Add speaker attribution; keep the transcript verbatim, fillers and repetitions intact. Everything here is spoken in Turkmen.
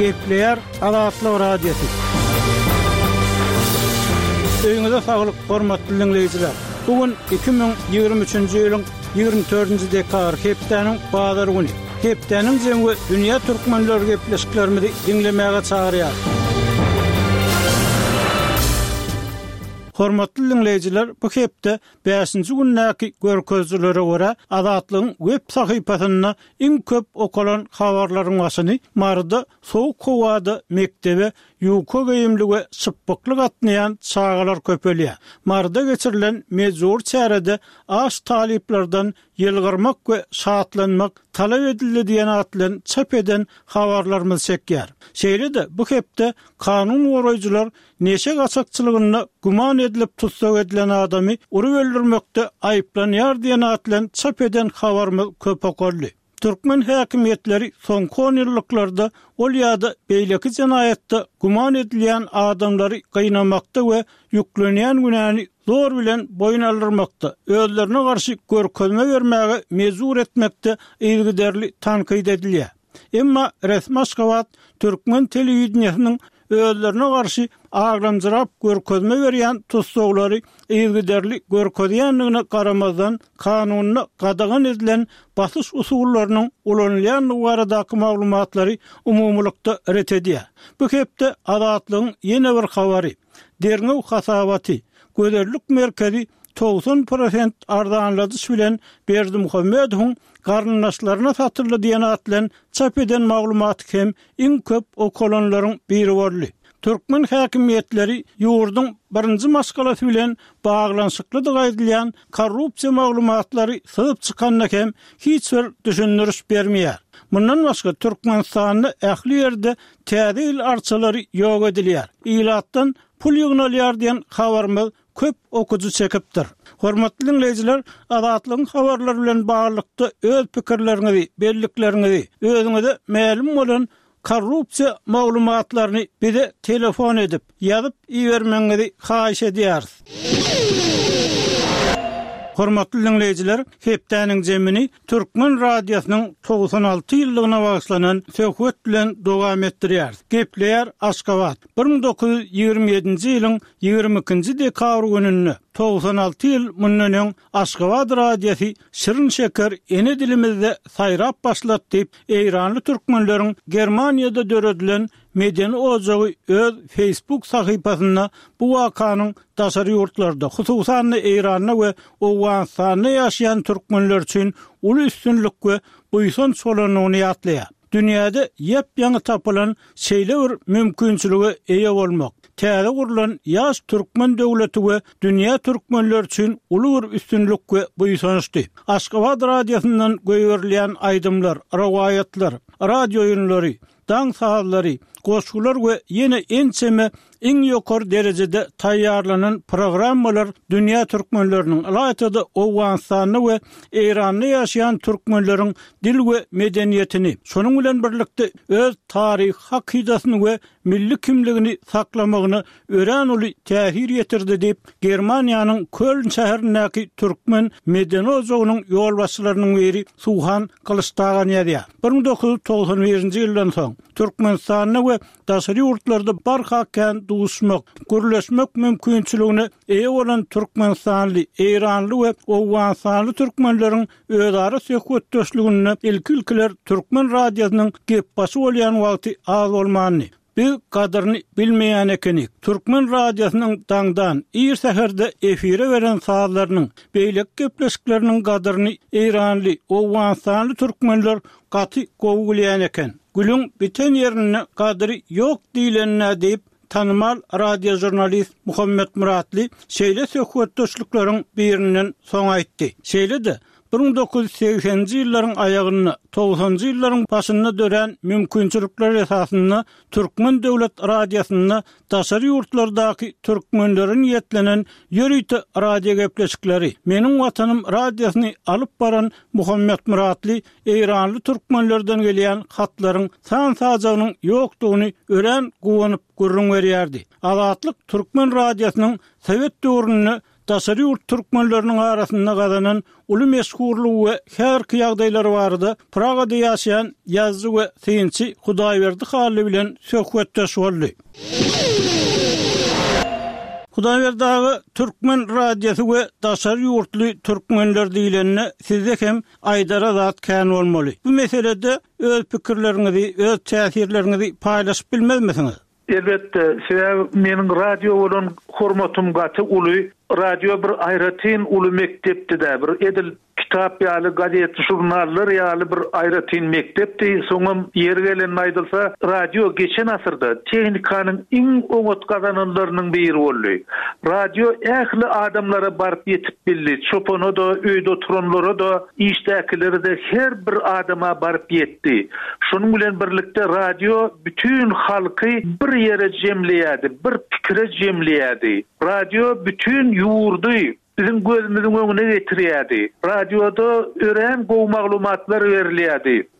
Speaker 1: Gepleyer Azatlyk radiosu. Öňüňizde saglyk, hormatly dinleýijiler. Bugün iki bin ýygrimi üçinji ýylyň ýygrimi dördünji dekabr hepdeniň bazar güni. Hepdeniň jemgy dünýä türkmenleri gepleşiklerimizi dinlemäge çagyrýar. Hormatly dinleýijiler, bu hepde beşinji günnäki görkezlere görä Azatlygyň web sahypasyna iň köp okulan habarlaryň başyny marda sowuk howada mektebe ýuka geyimligi şypbyklyk atnayan çağalar köpelýär. Marda geçirilen mezur çärede aş taliplerden ýylgyrmak we şatlanmak talap edildi diýen atlan çap eden habarlarymyz çekýär. Şeýle-de bu hepde kanun goraýjylar neşe gaçakçylygyna guman edilip tutsak edilen adamy urup öldürmekde aýplanýar diýen atlan çap eden habarymyz köp okurly. Türkmen häkimetleri soňky on ýyllyklarda ol ýa-da beýleki jinaýatda guman edilen adamlary gynnamakda we ýüklenýän günäni zor bilen boyun aldyrmakda, özlerine garşy görkezme bermäge mezur etmekde ýygyderli tankyd edilýär. Emma resmi Aşgabat Türkmen telewizionynyň özlerine garşy agramjyrap görkezme berýän tutsaklary ýygyderli görkezýänligine garamazdan kanunyna gadagan edilen basyş usullarynyň ulanylýan baradaky maglumatlary umumlykda ret edýär. Bu hepde Azatlygyň ýene bir habary. Derňew hasabaty Göderlik merkezi doksan prosent ardanladyş bilen Berdimuhammedowyň garnaşlaryna satyrly diýen atlan çap eden maglumat hem iň köp okulanlaryň biri boldy. Türkmen häkimetleri ýurduň birinji maskalasy bilen baglanşykly gaýdylýan korrupsiýa maglumatlary syzyp çykanyna hem hiç bir düşündiriş bermeýär. Mundan başga Türkmenistanyny ähli ýerde täze arçalary ýok edilýär. Ilatdan pul ýygnalýar diýen habarymyz köp okuju çekipdir. Hormatly dinleýijiler, Azatlygyň habarlary bilen baglykda öz pikirleriňizi, belliklerinizi, özüňize ma'lum bolan korrupsiýa maglumatlaryny bize telefon edip ýazyp iýermeňizi haýyş edýäris. Hormatly dinleýijiler, hepdeniň jemini Türkmen radiosynyň doksan alty ýyllygyna bagyşlanan söhbet bilen dowam etdirýär. Gepleýär Aşgabat. bir bin dokuz ýüz ýygrimi ýedinji ýylyň ýygrimi ikinji dekabr gününi doksan alty ýyl mundan Aşgabat radiosy şirin şeker ene dilimizde saýrap başlatdy diýip Eýranly türkmenleriň Germaniýada döredilen Medeni Ojagy öz Facebook sahypasyna bu wakanyň daşary ýurtlarda, hususan Eýranda we Owganistanda ýaşaýan türkmenler üçin uly üstünlik we buýsan solanyny ýatlaýar. Dünýäde ýep-ýaňy tapylan şeýle bir mümkinçiligi eýe bolmak, täze gurulan ýaş türkmen döwleti we dünýä türkmenler üçin uly bir üstünlik we buýsançdy. Aşgabat radiosyndan göýerilýän aýdymlar, rawaýatlar, radio ýyňlary, daň sahatlary, goşgular we ýene ençeme iň ýokary derejede taýýarlanan programmalar dünýä türkmenleriniň alaýaty Owganistanda we Eýranda ýaşaýan türkmenleriň dil we medeniýetini, şonuň bilen birlikde öz taryh, hakydatyny we milli kimligini saklamagyny ören uly täsir ýetirdi diýip Germaniýanyň Köln şäherindäki türkmen medeni ojagynyň ýolbaşçylarynyň biri Suhan Kılıçdagan ýazýar. bir bin dokuz ýüz togsan birinji ýyldan soň Türkmenistanyň we daşary ýurtlarda barhakän duşmak, gürleşmek mümkinçiligine eýe bolan Türkmenistanly, Eýranly we Owganistanly türkmenleriň özara söhbetdeşligine ilki ülkeler Türkmen radiosynyň gep başy bolýan wagty az bolmany. Bir kadarını bilmeýän ekenik. Türkmen radiosynyň daňdan ir seherde efire beren saatlarynyň beýlek gepleşikleriniň kadarını Eýranly, Owganistanly türkmenler gaty gowgulýan eken. Gülüň biten ýerine kadary ýok diýilenine diýip tanımal radio jurnalist Muhammed Muratly şeýle söhbetdeşlikleriň birinden soň aýtdy. Şeýle-de bir bin dokuz ýüz seksenji ýyllaryň aýagyny, togsanjy ýyllaryň başyna dören mümkinçilikler esasyna Türkmen döwlet radiosyna daşary ýurtlardaky türkmenleriň ýetlenen ýörüýte radio gepleşikleri. Meniň watanym radiosyny alyp baran Muhammed Muratly Eýranly türkmenlerden gelýän hatlaryň san sajagynyň ýokdugyny ören gowanyp gurrun berýärdi. Azatlyk Türkmen radiosynyň Sowet döwründe daşary ýurt türkmenleriniň arasynda gazanan uly meşhurlugy we härki ýagdaýlary bardy. Pragada ýaşaýan ýazgy we synçy Hudaýberdi Haly bilen söhbetdeş boldy. Hudaýberdi Türkmen radiosy we daşary ýurtly türkmenler diýilende sizde hem Aýdara zat kän bolmaly. Bu meselede öz pikirleriňizi, öz täsirlerinizi paýlaşyp bilmezmisiňiz?
Speaker 2: Elbette, sebäbi meniň radio bolan hormatym gaty uly, radio bir aýratyn uly mektepde bir edil kitap ýaly gazet jurnallar ýaly bir aýratyn mektepdi. Soňam ýer gelen aýdylsa, radio geçen asyrda tehnikanyň iň oňat gazananlarynyň biri boldy. Radio ähli adamlara baryp ýetip bildi. Çopona da, öýde oturanlara da, işdäkileri de her bir adama baryp ýetdi. Şonuň bilen birlikde radio bütün halky bir ýere jemleýärdi, bir pikire jemleýärdi. Radio bütün ýurdy bizim gözümizin öňüne getirýärdi. Radioda ören gowy maglumatlar berilýärdi.